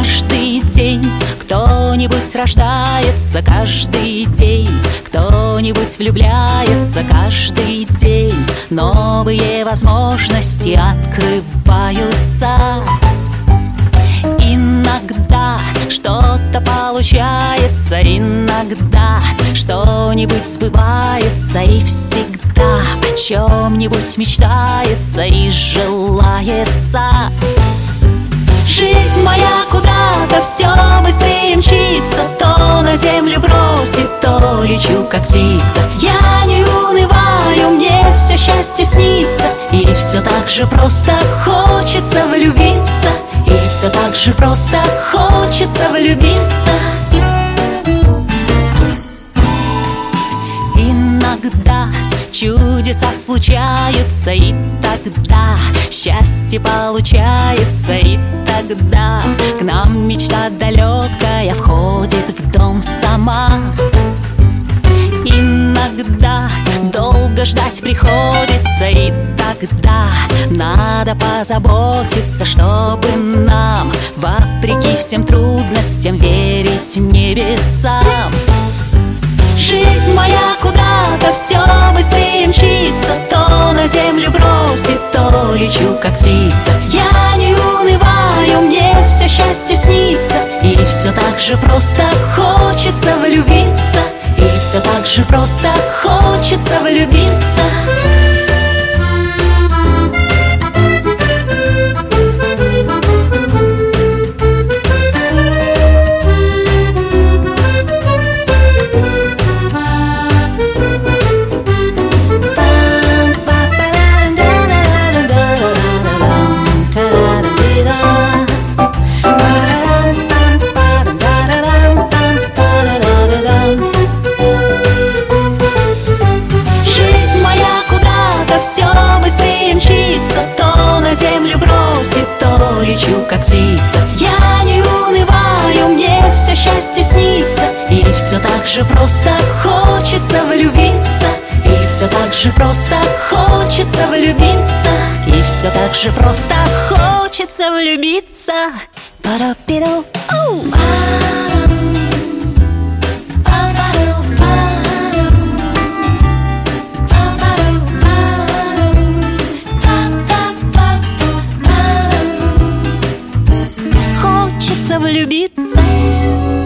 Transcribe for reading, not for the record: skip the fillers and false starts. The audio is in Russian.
каждый день кто-нибудь рождается, каждый день кто-нибудь влюбляется, каждый день новые возможности открываются. Иногда что-то получается, иногда что-нибудь сбывается, и всегда о чем-нибудь мечтается и желается. Жизнь моя куда-то все быстрее мчится, то на землю бросит, то лечу как птица. Я не унываю, мне все счастье снится, и все так же просто хочется влюбиться, и все так же просто хочется влюбиться. Иногда чудеса случаются, и тогда счастье получается, и тогда к нам мечта далекая входит в дом сама. Иногда долго ждать приходится, и тогда надо позаботиться, чтобы нам, вопреки всем трудностям, верить небесам. Жизнь моя куда-то все быстрее мчится, то на землю бросит, то лечу как птица. Я не унываю, мне все счастье снится, и все так же просто хочется влюбиться, и все так же просто хочется влюбиться. Лечу как птица. Я не унываю, мне все счастье снится, и все так же просто хочется влюбиться, и все так же просто хочется влюбиться, и все так же просто хочется влюбиться. Па-да-пи-ду. Влюбиться.